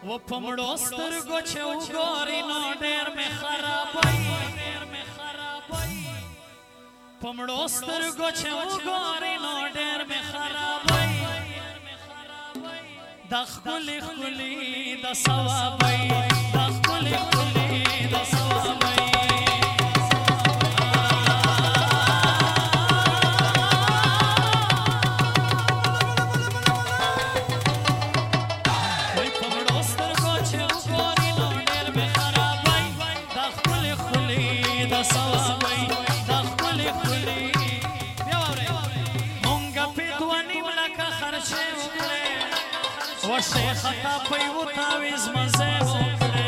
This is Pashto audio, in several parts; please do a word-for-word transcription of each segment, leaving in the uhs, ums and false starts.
و پمړو سترګو چې وګوري نو ډېر مې خرابوي پمړو سترګو چې وګوري نو ډېر مې خرابوي د ښکلي ښکلي د ثوابوي د ښکلي ښکلي د ثوابوي وشیخ تا پیو تاویز مزه وکړه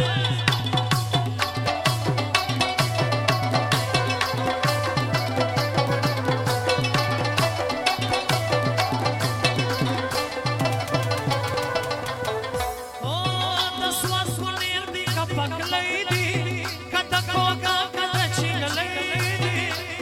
او د سواس ونیر دی کپکلې دی کته کوګه کته چیلې دی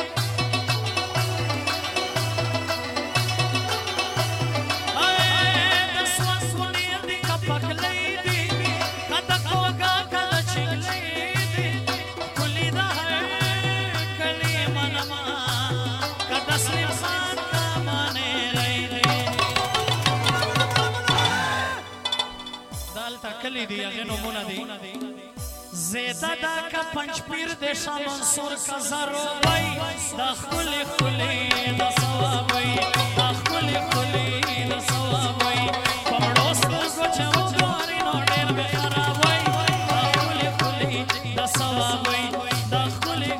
کلی دی اغه نمونه دی زیدا دا کا پنځ پیر د شاه منصور کا زرو وای د خلی خلی د ثوابای د خلی خلی د ثوابای پمړو سترګو چې وګوري نو ډېر به خرابای د خلی خلی د ثوابای د خلی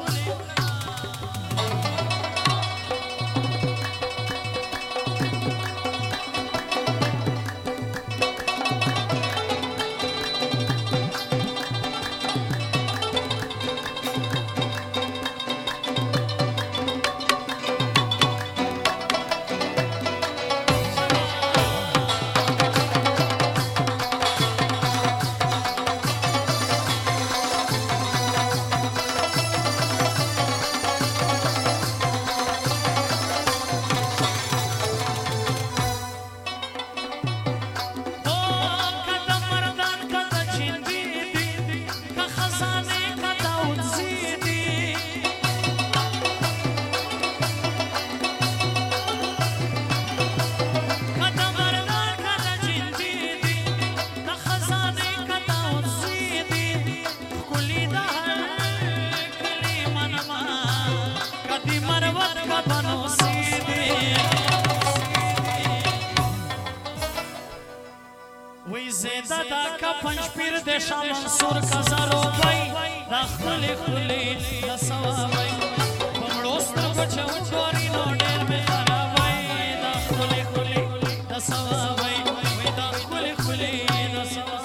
زیدا دا کا پنځ پیر د شاه منصور کا زرو وای د خلی خلی د ثوابای پمړو سترګو چې وګوري نو ډېر مې خرابوي د خلی خلی د ثوابای د خلی خلی د ثوابای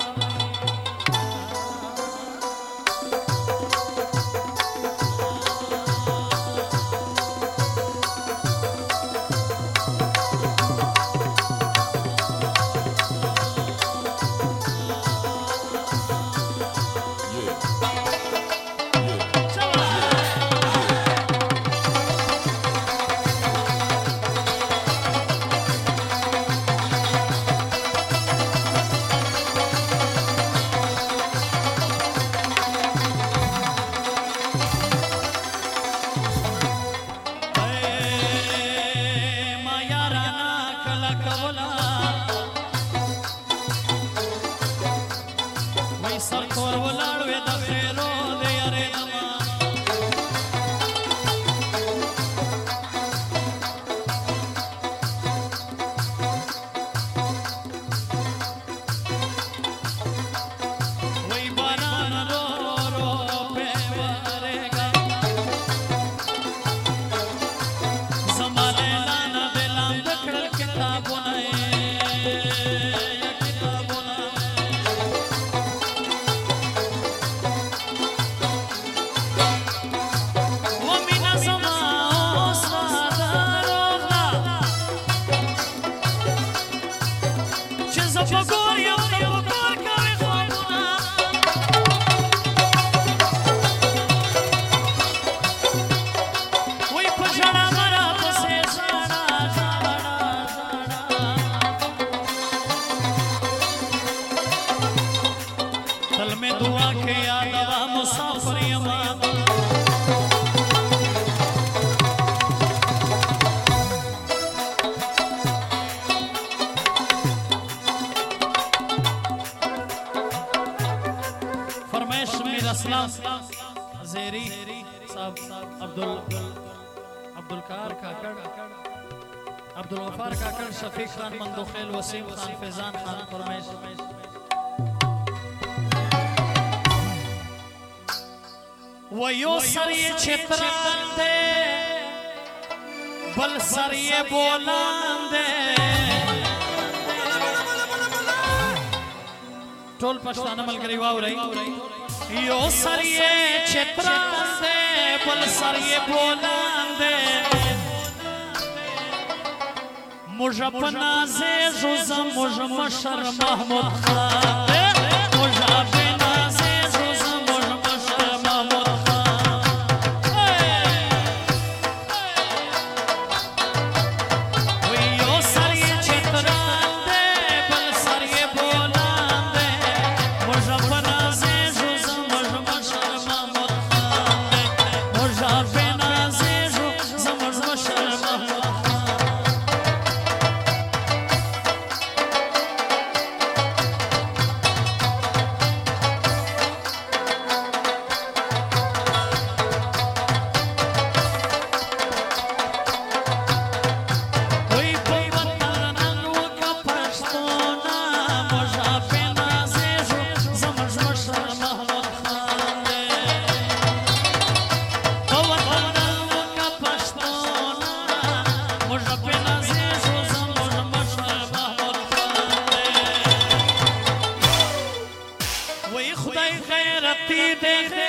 اسلام زیری صاحب عبدال عبدالقهار کاکڑ عبدالغفار کاکڑ شفیق خان مندوخیل وسیم خان فیضان خان قرمیش و یو سر یہ چھتران دے بل سر یہ بولان دے ټول پښتانه ملګری واورئ یو سر یې چتران دی بل سر یې بولان دی موږ په نازیږو زموږ مشر محمود خان موږ په نازیږو زموږ مشر محمود خان وی یو سر یې چتران دی بل سر یې بولان دی خدای غیرتی دی